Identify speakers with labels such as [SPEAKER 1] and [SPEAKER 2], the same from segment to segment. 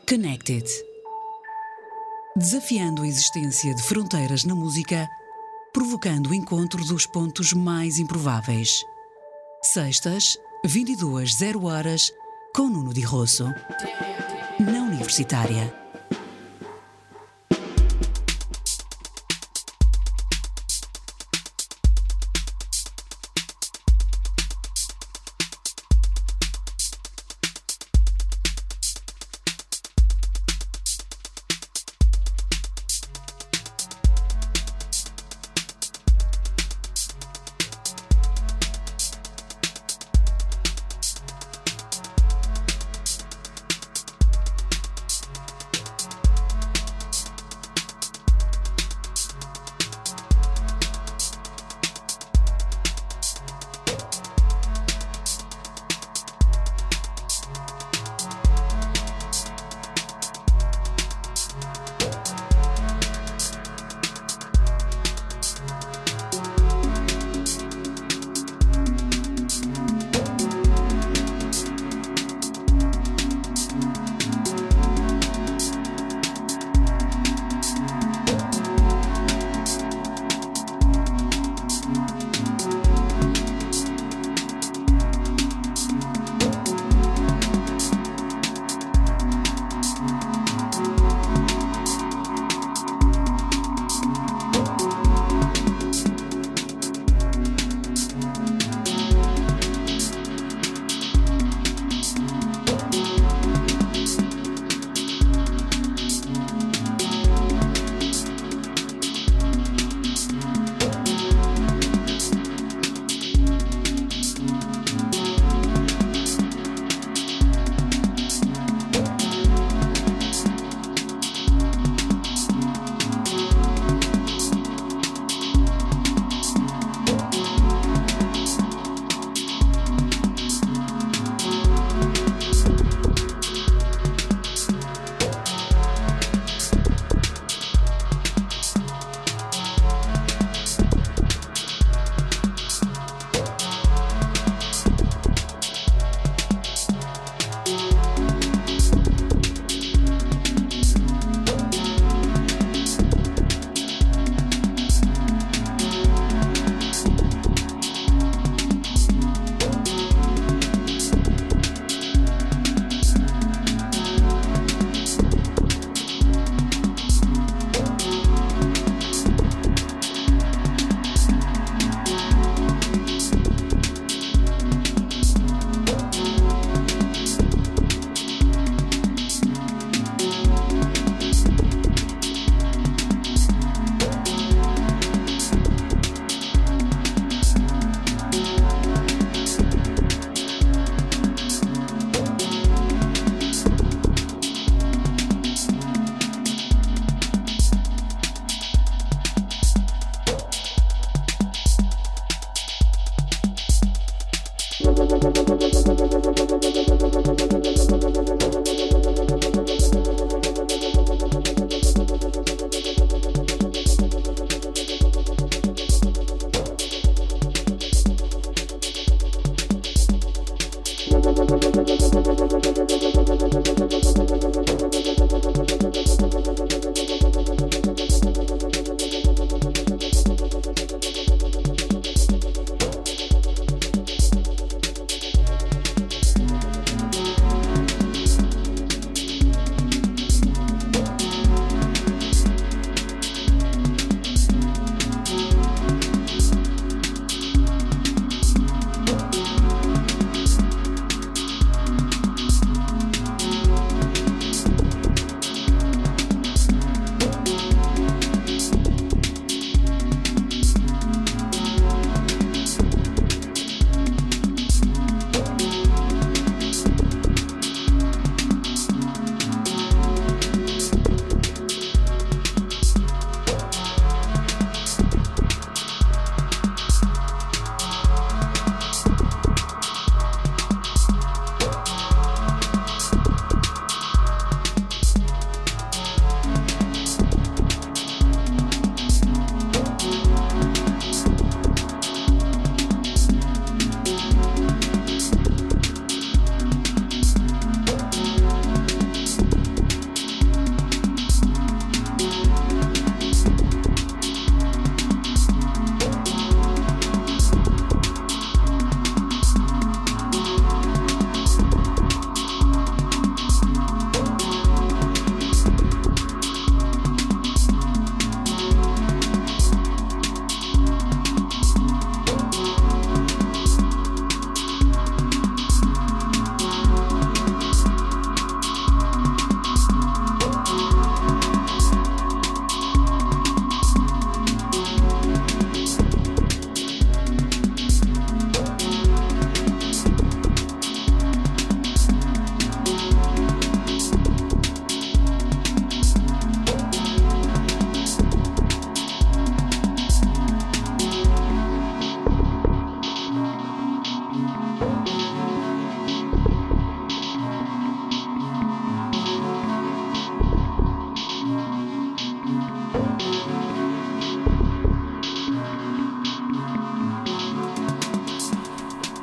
[SPEAKER 1] Connected. Desafiando a existência de fronteiras na música, provocando o encontro dos pontos mais improváveis. Sextas, 22h, com Nuno Di Rosso. Na Universitária.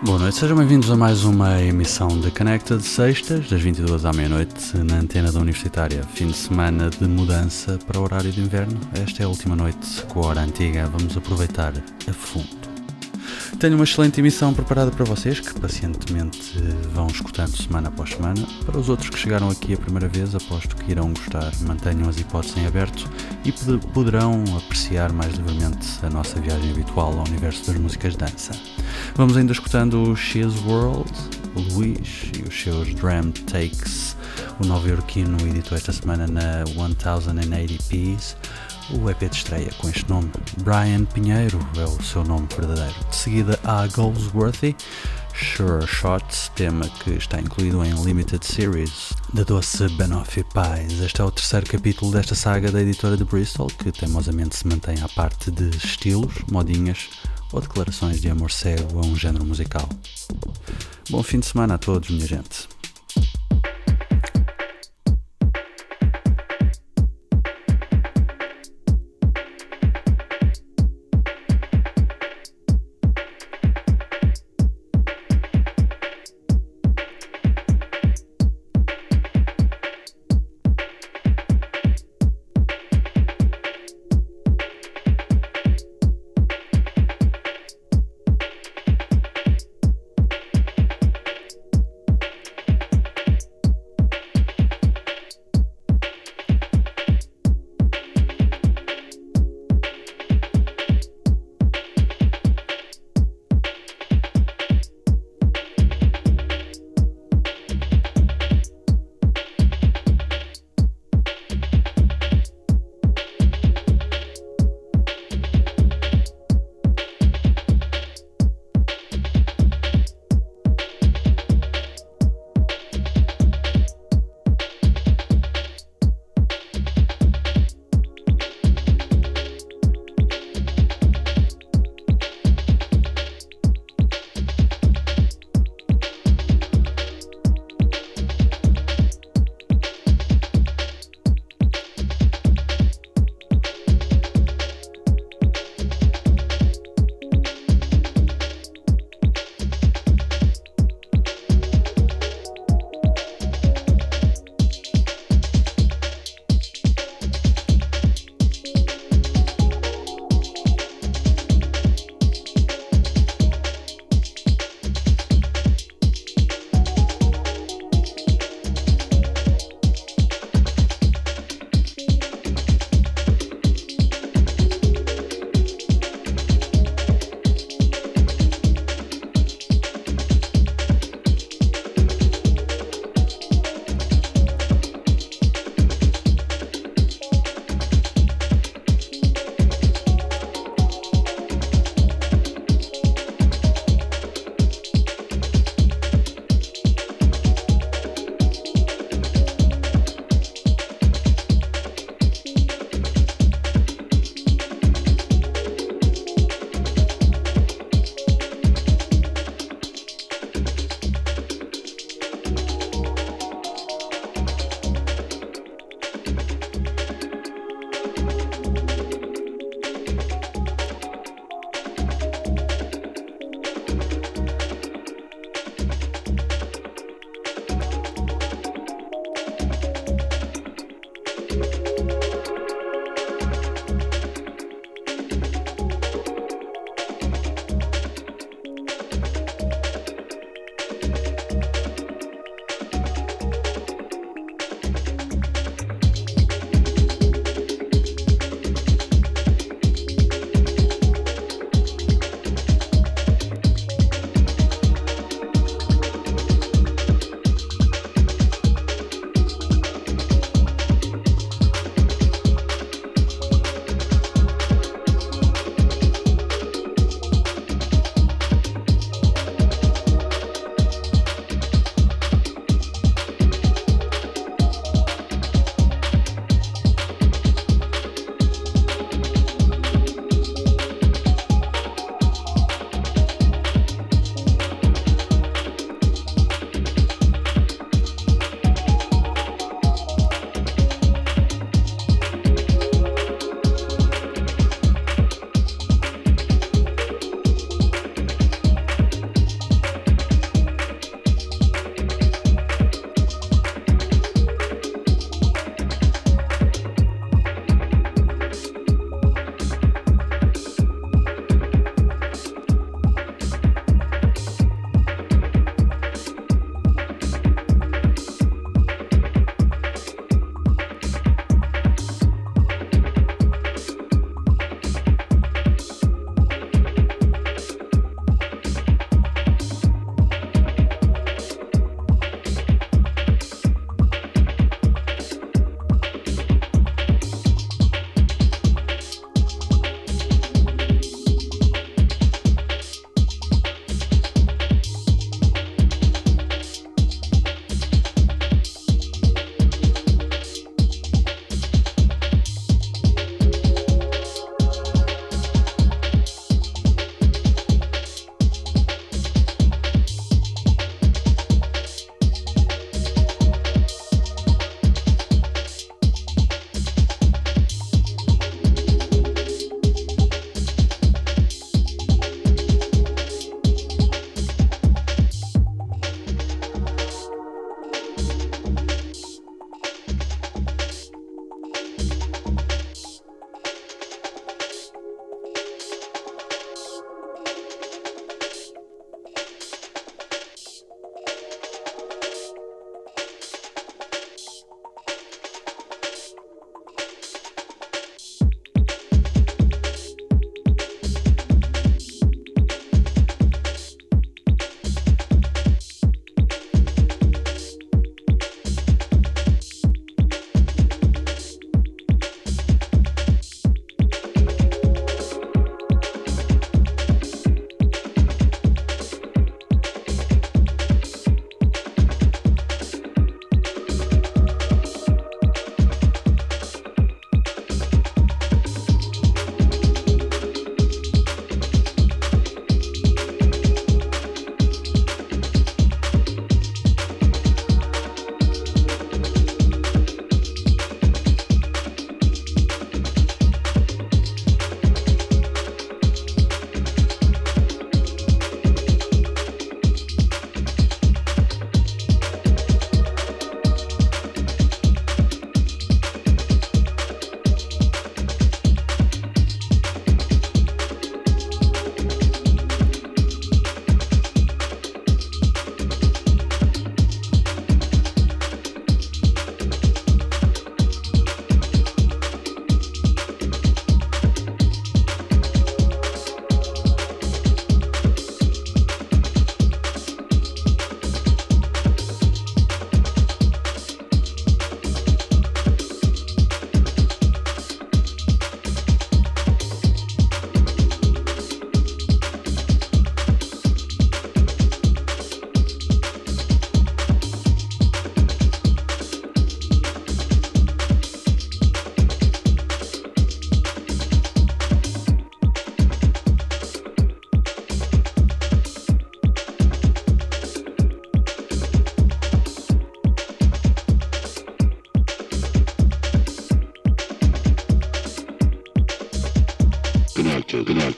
[SPEAKER 2] Boa noite, sejam bem-vindos a mais uma emissão de Connected, sextas, das 22 à meia-noite, na antena da Universitária. Fim de semana de mudança para o horário de inverno. Esta é a última noite com a hora antiga, vamos aproveitar a fundo. Tenho uma excelente emissão preparada para vocês, que pacientemente vão escutando semana após semana. Para os outros que chegaram aqui a primeira vez, aposto que irão gostar. Mantenham as hipóteses em aberto e poderão apreciar mais livremente a nossa viagem habitual ao universo das músicas de dança. Vamos ainda escutando o She's World, o Luís e os seus Drum Takes. O nova-iorquino editou esta semana na 1080p's o EP de estreia com este nome. Brian Pinheiro é o seu nome verdadeiro. De seguida há Goldsworthy, Sure Shot, tema que está incluído em Limited Series da doce Banoffee Pies. Este é o terceiro capítulo desta saga da editora de Bristol, que teimosamente se mantém à parte de estilos, modinhas ou declarações de amor cego a um género musical. Bom fim de semana a todos, minha gente.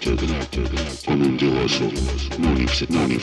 [SPEAKER 3] con un Di Rosso na Universidade.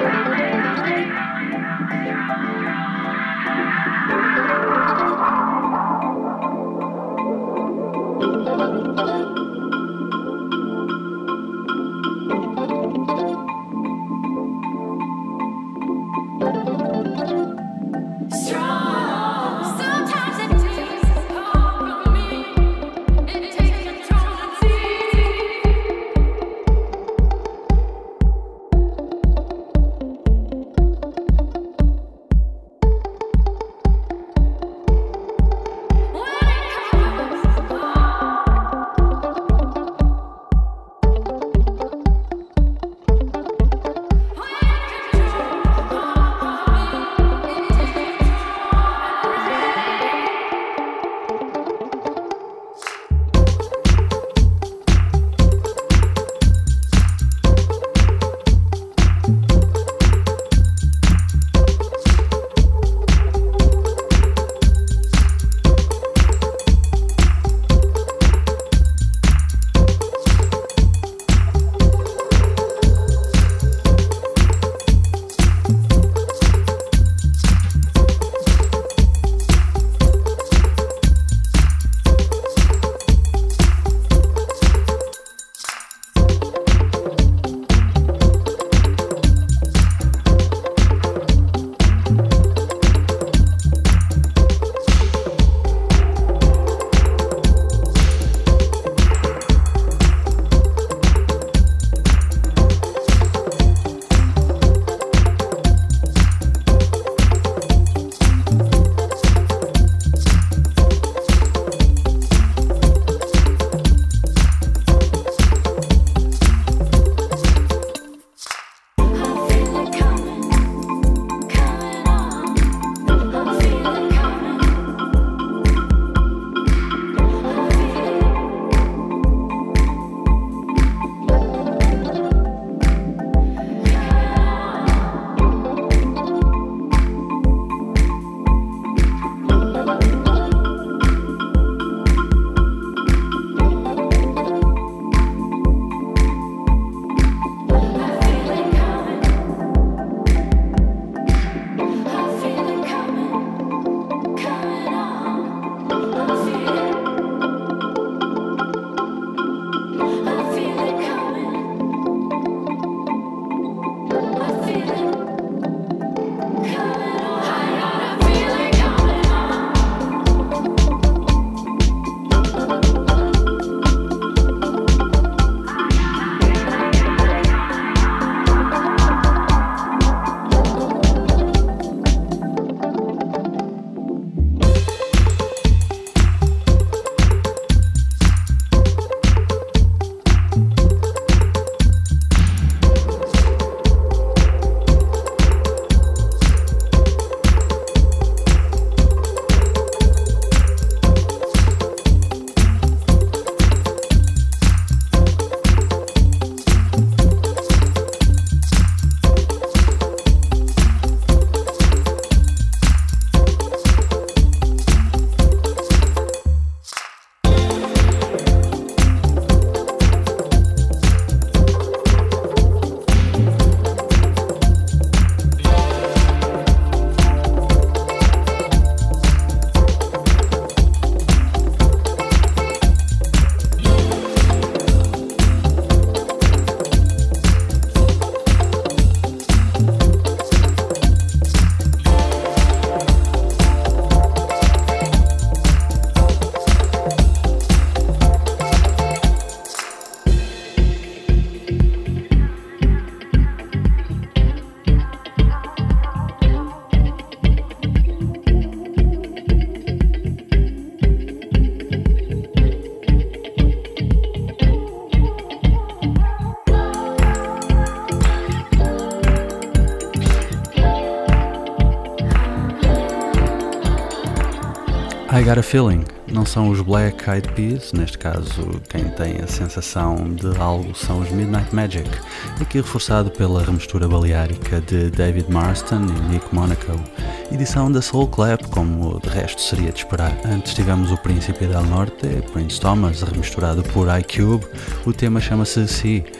[SPEAKER 2] I Got a Feeling, não são os Black Eyed Peas, neste caso quem tem a sensação de algo são os Midnight Magic, aqui reforçado pela remistura baleárica de David Marston e Nick Monaco, edição da Soul Clap, como de resto seria de esperar. Antes tivemos o Príncipe del Norte, Prince Thomas, remisturado por iCube, o tema chama-se Sea.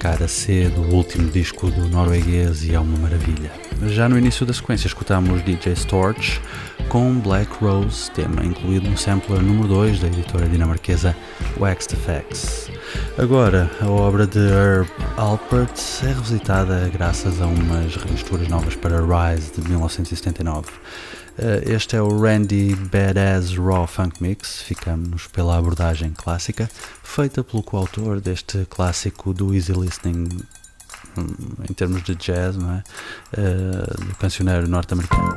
[SPEAKER 2] cara C do último disco do norueguês e é uma maravilha. Já no início da sequência escutamos DJ Storch com Black Rose, tema incluído no sampler número 2 da editora dinamarquesa Waxed Effects. Agora, a obra de Herb Alpert é revisitada graças a umas remisturas novas para Rise de 1979. Este é o Randy Badass Raw Funk Mix, ficamos pela abordagem clássica, feita pelo coautor deste clássico do easy listening em termos de jazz, não é? Do cancioneiro norte-americano.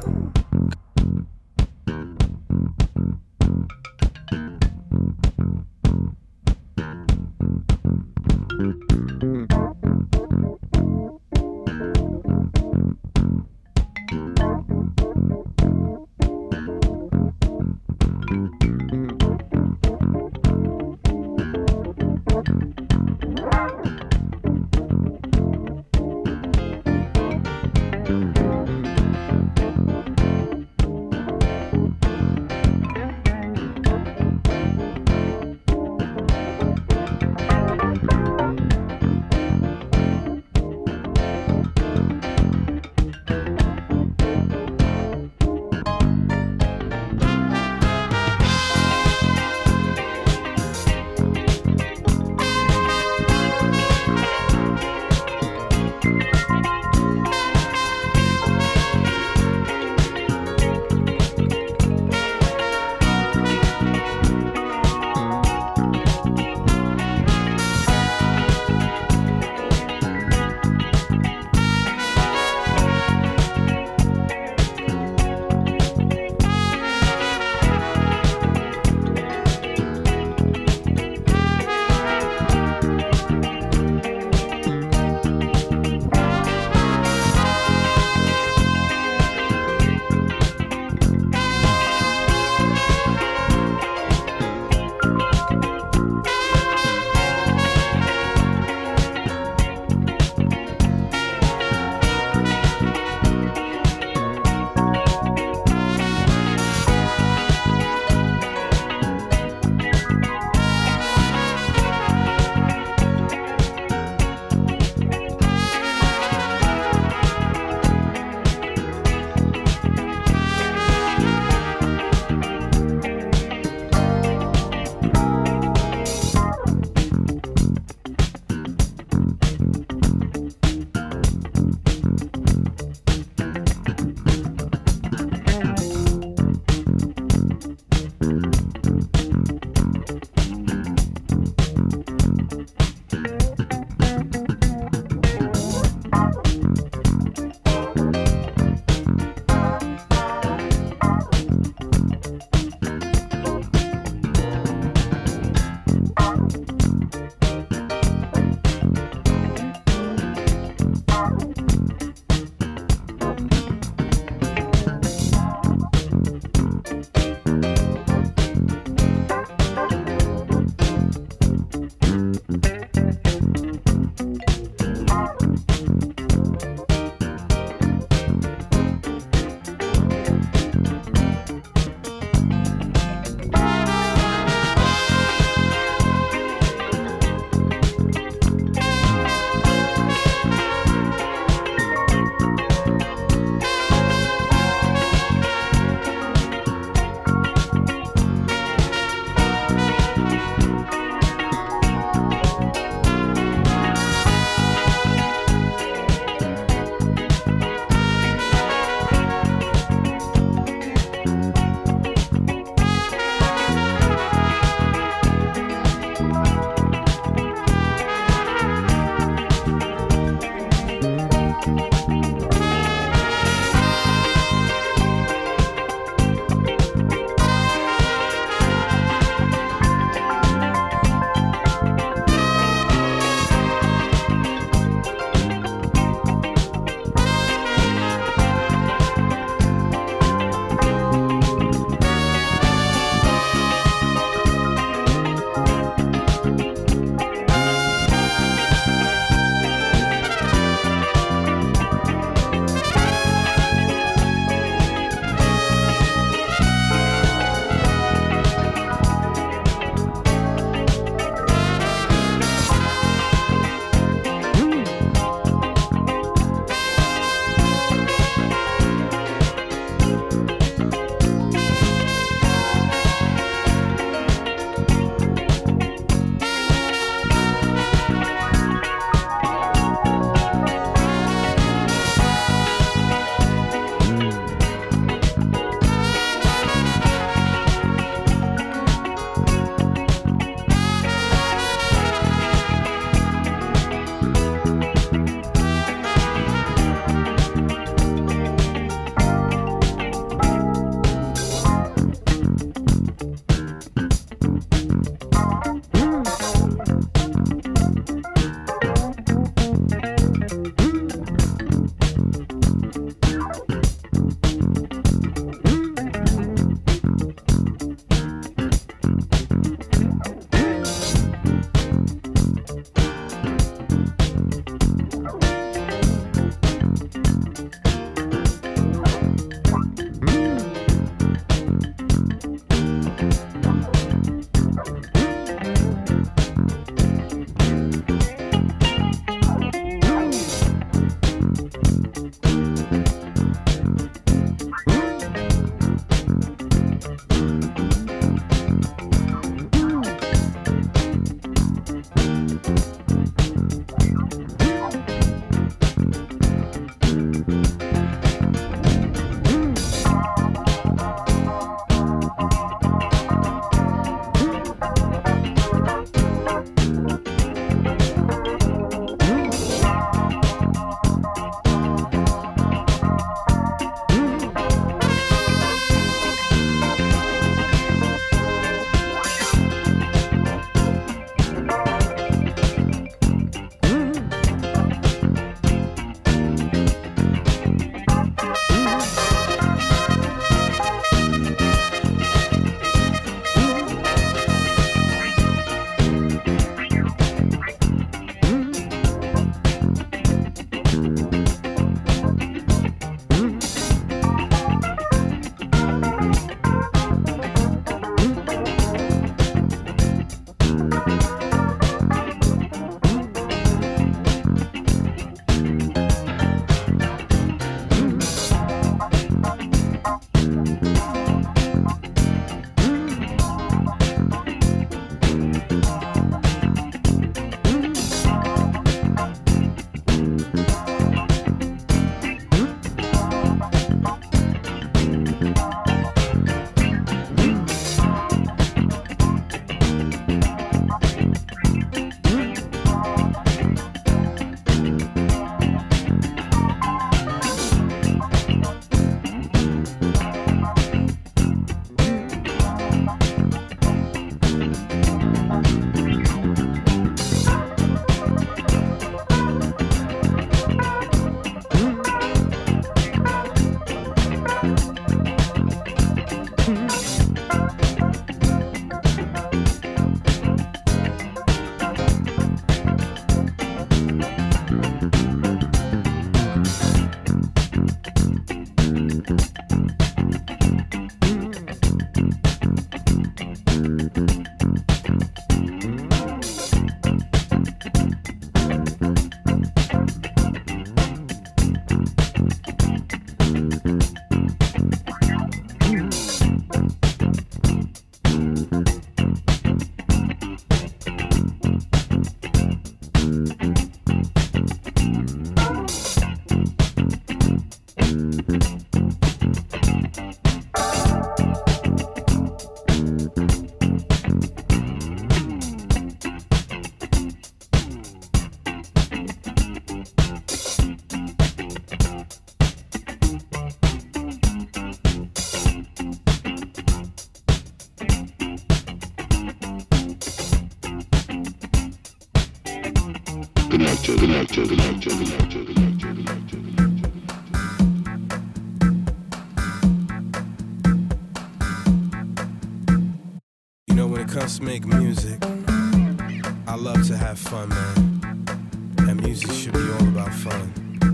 [SPEAKER 4] just make music. I love to have fun, man. And music should be all about fun.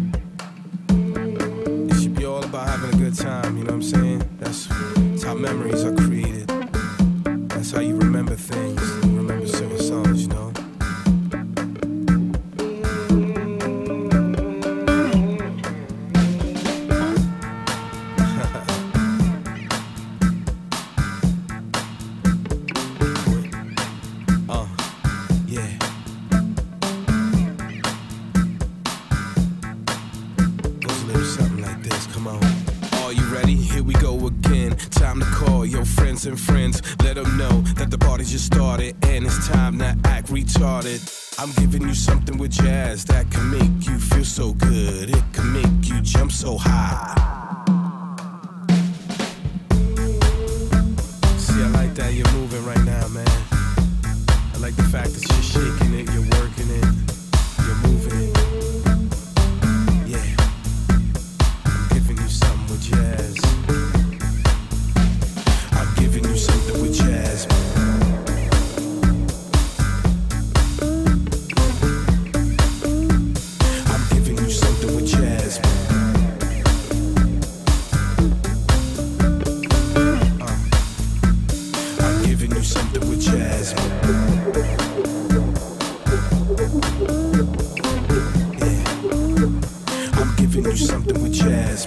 [SPEAKER 4] It should be all about having a good time, you know what I'm saying? That's how memories are created. That's how you remember things, remember certain songs, you know? And friends, let them know that the party just started and it's time to act retarded. I'm giving you something with jazz that can make you feel so good. It can make you jump so high. See, I like that you're moving right now, man. I like the fact that you're shaking it, you're working it, you're moving it. Yeah, I'm giving you something with jazz. Giving you something with jazz. I'm giving you something with jazz. I'm giving you something with jazz. Yeah. I'm giving you something with jazz.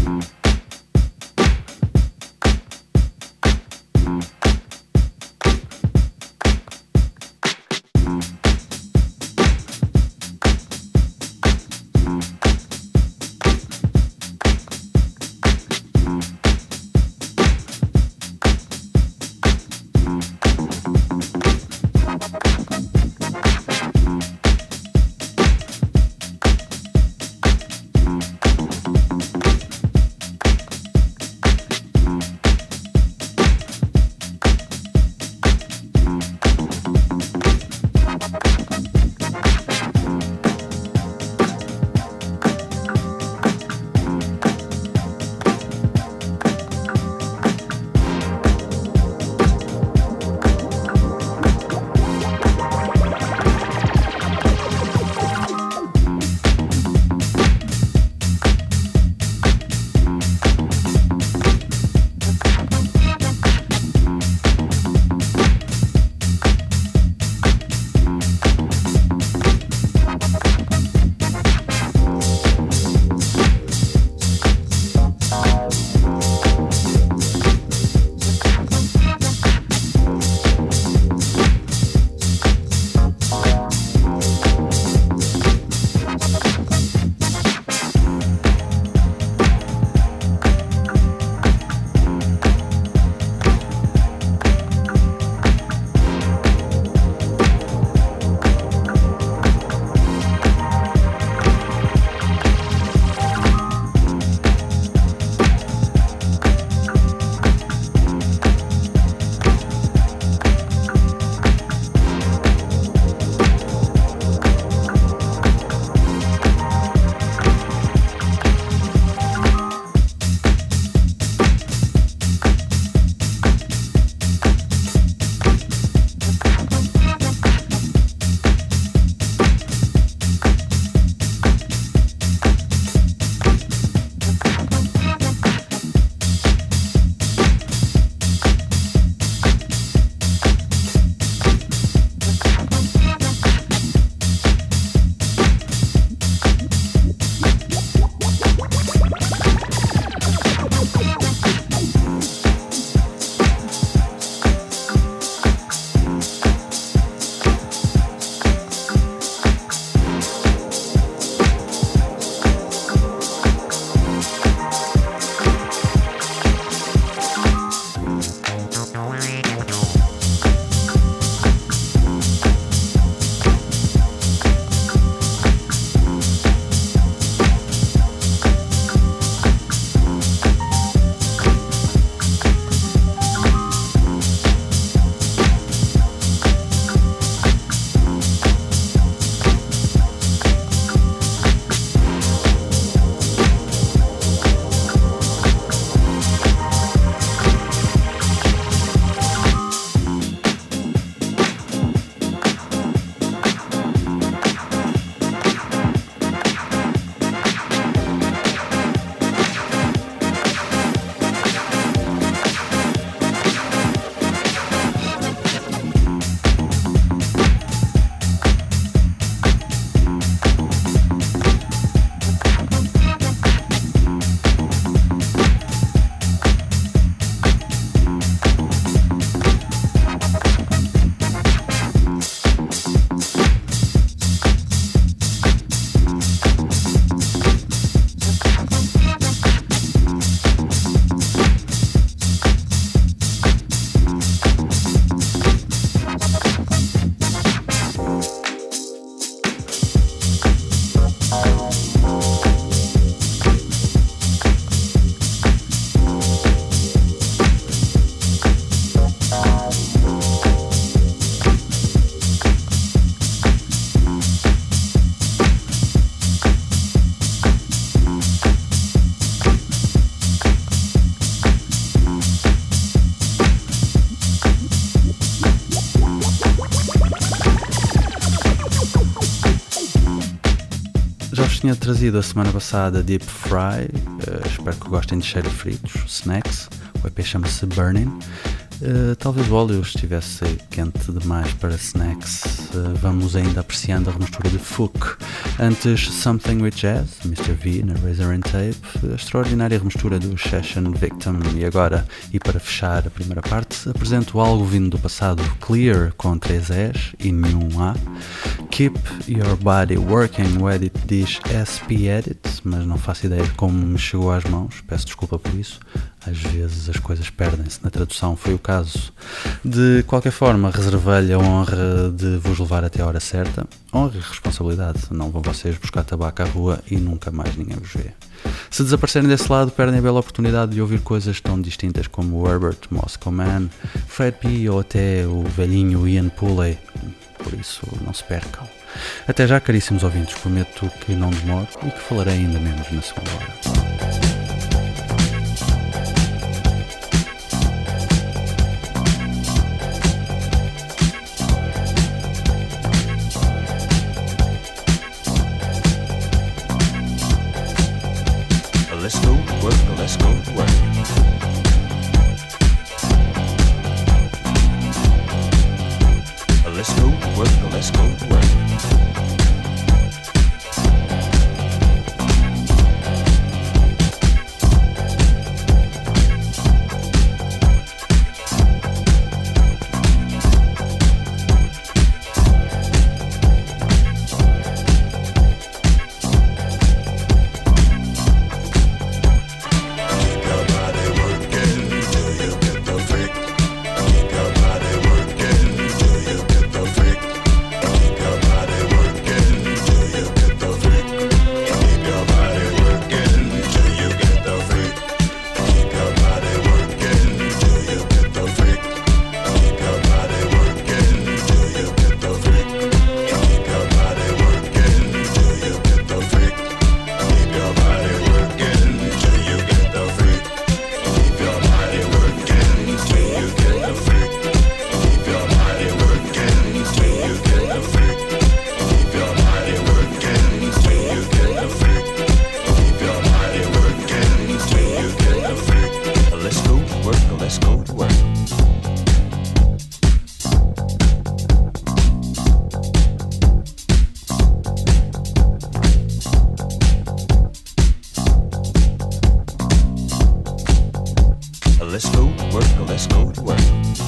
[SPEAKER 2] Tinha trazido a semana passada Deep Fry, espero que gostem de cheiro fritos, Snacks, o EP chama-se Burning. Talvez o óleo estivesse quente demais para Snacks, vamos ainda apreciando a remistura de Fook. Antes, Something with Jazz, Mr. V na Razor and Tape, a extraordinária remistura do Session Victim. E agora, e para fechar a primeira parte, apresento algo vindo do passado, Clear com 3 E's e nenhum A. Keep Your Body Working, o edit diz SP Edit, mas não faço ideia de como me chegou às mãos, peço desculpa por isso. Às vezes as coisas perdem-se na tradução, foi o caso. De qualquer forma, reservei-lhe a honra de vos levar até a hora certa. Honra e responsabilidade, não vão vocês buscar tabaco à rua e nunca mais ninguém vos vê. Se desaparecerem desse lado, perdem a bela oportunidade de ouvir coisas tão distintas como o Herbert Moscow Man, Fred P. ou até o velhinho Ian Pulley. Por isso, não se percam. Até já, caríssimos ouvintes, prometo que não demoro e que falarei ainda menos na segunda hora.
[SPEAKER 5] Let's go to work, let's go to work. Let's go to work, let's go to work. Let's go to work, let's go to work.